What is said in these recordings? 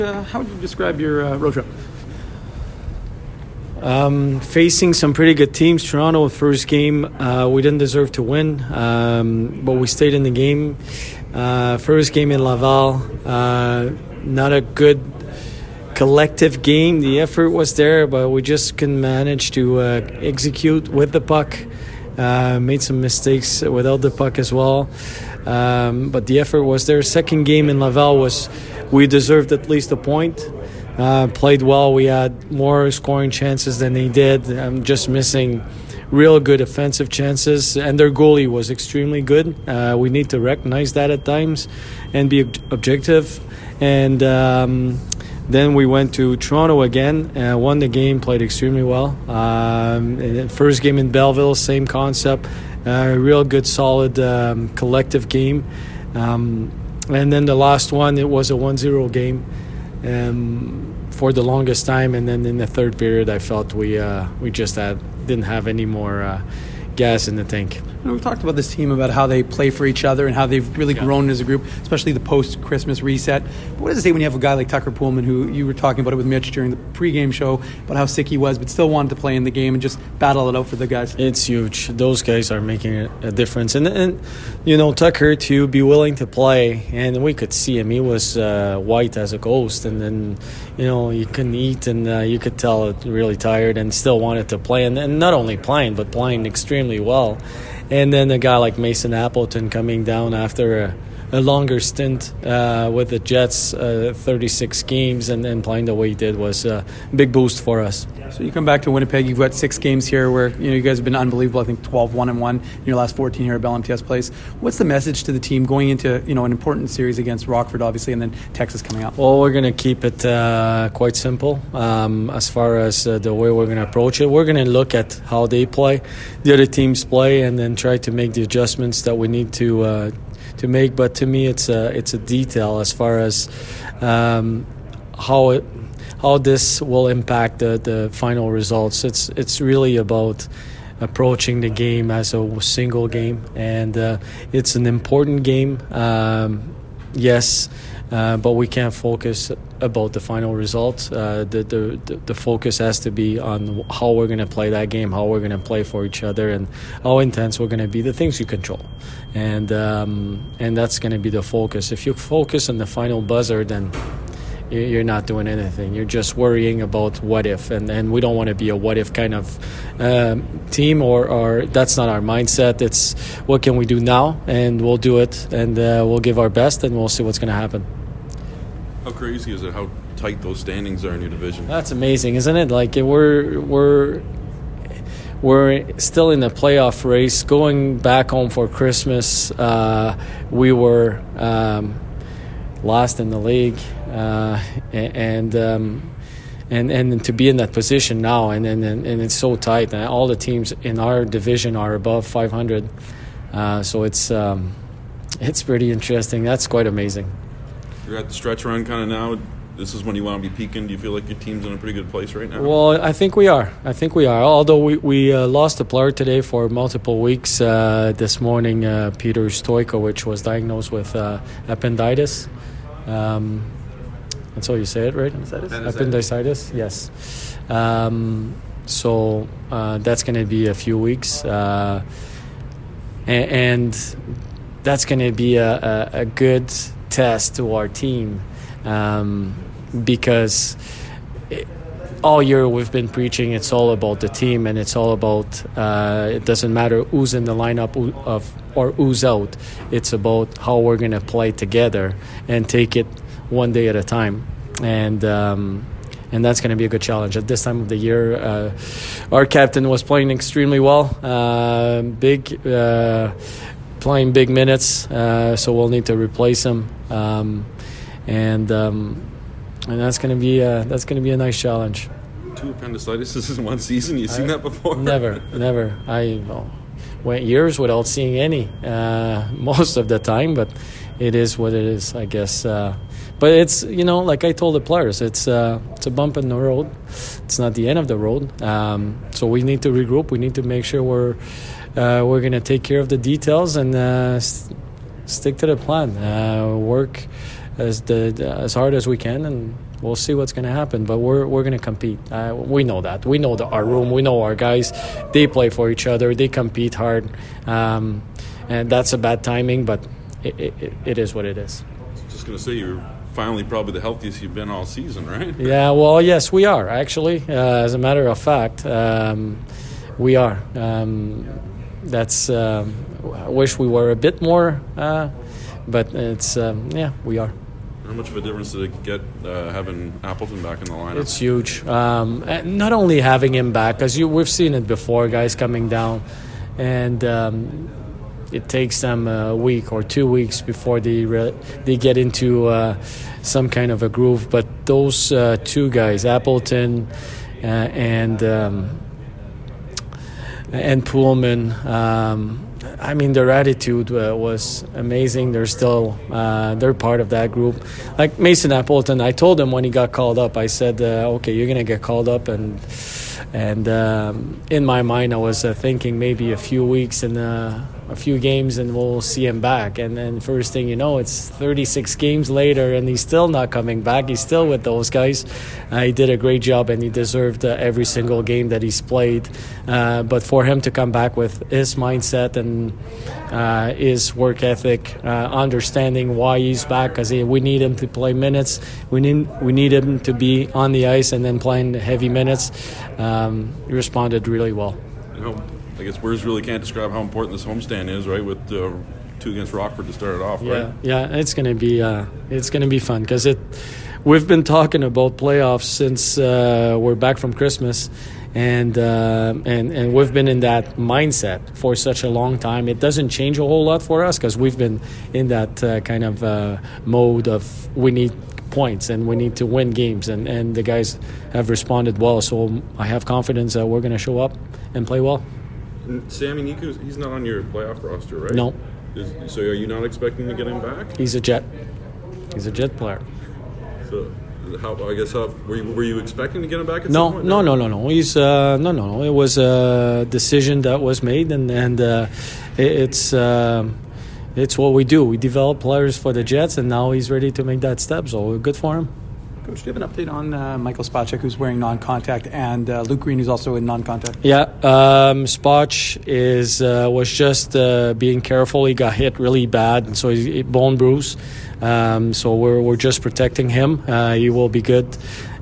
How would you describe your road trip? Facing some pretty good teams. Toronto, first game, we didn't deserve to win, but we stayed in the game. First game in Laval, not a good collective game. The effort was there, but we just couldn't manage to execute with the puck. Made some mistakes without the puck as well, but the effort was there. Second game in Laval we deserved at least a point. Played well. We had more scoring chances than they did. I'm just missing real good offensive chances, and their goalie was extremely good. We need to recognize that at times and be objective. And then we went to Toronto again, won the game, played extremely well. First game in Belleville, same concept, real good, solid collective game. And then the last one, it was a 1-0 game for the longest time. And then in the third period, I felt we just didn't have any more gas in the tank. We've talked about this team, about how they play for each other and how they've really grown as a group, especially the post-Christmas reset. But what does it say when you have a guy like Tucker Poolman, who you were talking about it with Mitch during the pregame show, about how sick he was, but still wanted to play in the game and just battle it out for the guys? It's huge. Those guys are making a difference. And you know, Tucker, to be willing to play, and we could see him. He was white as a ghost, and then, you know, he couldn't eat, and you could tell really tired, and still wanted to play. And not only playing, but playing extremely well. And then a guy like Mason Appleton coming down after a longer stint with the Jets, 36 games, and then playing the way he did was a big boost for us. So you come back to Winnipeg, you've got 6 games here where you guys have been unbelievable. I think 12-1-1 in your last 14 here at Bell MTS Place. What's the message to the team going into an important series against Rockford, obviously, and then Texas coming up? Well, we're going to keep it quite simple as far as the way we're going to approach it. We're going to look at how they play, the other teams play, and then try to make the adjustments that we need to make. But to me, it's a detail as far as how this will impact the final results. It's really about approaching the game as a single game, and it's an important game, yes, but we can't focus about the final result. The focus has to be on how we're going to play that game, how we're going to play for each other, and how intense we're going to be, the things you control. And that's going to be the focus. If you focus on the final buzzer, then you're not doing anything. You're just worrying about what if, and we don't want to be a what if kind of team, or that's not our mindset. It's what can we do now, and we'll do it, and we'll give our best, and we'll see what's going to happen. How crazy is it how tight those standings are in your division? That's amazing, isn't it? Like we're still in the playoff race. Going back home for Christmas, we were last in the league, and to be in that position now, and it's so tight. And all the teams in our division are above 500, so it's pretty interesting. That's quite amazing. You're at the stretch run kind of now. This is when you want to be peaking. Do you feel like your team's in a pretty good place right now? Well, I think we are. Although we lost a player today for multiple weeks. This morning, Peter Stojkovic was diagnosed with appendicitis. That's how you say it, right? Appendicitis, yes. So that's going to be a few weeks. And that's going to be a good test to our team, because all year we've been preaching it's all about the team, and it's all about it doesn't matter who's in the lineup or who's out. It's about how we're going to play together and take it one day at a time, and that's going to be a good challenge. At this time of the year, our captain was playing extremely well, playing big minutes, so we'll need to replace him, and that's going to be a nice challenge. 2 appendicitis in one season. You've seen that before? Never. I went years without seeing any, most of the time, but it is what it is, I guess. But it's, like I told the players, it's a bump in the road. It's not the end of the road. So we need to regroup. We need to make sure we're going to take care of the details and stick to the plan. Work as hard as we can, and we'll see what's going to happen. But we're going to compete. We know that. We know our room. We know our guys. They play for each other. They compete hard. And that's a bad timing, but it is what it is. I was just going to say, you're finally probably the healthiest you've been all season, right? Yeah, well, yes, we are, actually. As a matter of fact, we are. I wish we were a bit more, but it's, we are. How much of a difference did it get having Appleton back in the lineup? It's huge. And not only having him back, because we've seen it before, guys coming down, and it takes them a week or 2 weeks before they get into some kind of a groove. But those two guys, Appleton and Pullman, I mean, their attitude was amazing. They're still they're part of that group. Like Mason Appleton, I told him when he got called up, I said, okay, you're going to get called up. And in my mind, I was thinking maybe a few weeks and a few games and we'll see him back. And then first thing you know, it's 36 games later and he's still not coming back. He's still with those guys. He did a great job and he deserved every single game that he's played. But for him to come back with his mindset and his work ethic, understanding why he's back, because we need him to play minutes. We need him to be on the ice and then playing heavy minutes. He responded really well. I guess words really can't describe how important this homestand is, right? With 2 against Rockford to start it off, right? Yeah, it's gonna be fun because we've been talking about playoffs since we're back from Christmas, and we've been in that mindset for such a long time. It doesn't change a whole lot for us because we've been in that kind of mode of we need points and we need to win games, and the guys have responded well. So I have confidence that we're going to show up and play well. And Sami Niku, he's not on your playoff roster, right? No. So are you not expecting to get him back? He's a Jet. He's a Jet player. So were you expecting to get him back at some point? No. He's no. It was a decision that was made, and it's what we do. We develop players for the Jets, and now he's ready to make that step. So good for him. Coach, do you have an update on Michael Spacek, who's wearing non-contact, and Luke Green, who's also in non-contact? Yeah, Spach was just being careful. He got hit really bad, and so he's bone bruise. So we're just protecting him. He will be good,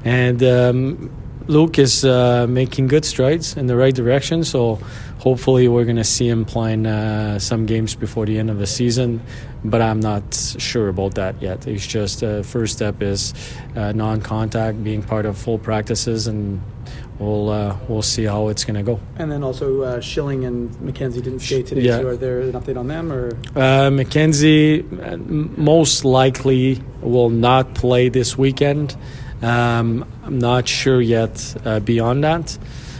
and Luke is making good strides in the right direction. So hopefully we're going to see him playing some games before the end of the season, but I'm not sure about that yet. It's just first step is non-contact, being part of full practices, and we'll see how it's going to go. And then also Schilling and McKenzie didn't skate today, so are there an update on them? Or McKenzie most likely will not play this weekend. I'm not sure yet beyond that.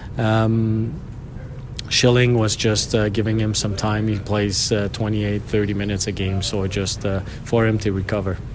Schilling was just giving him some time. He plays 28, 30 minutes a game, so just for him to recover.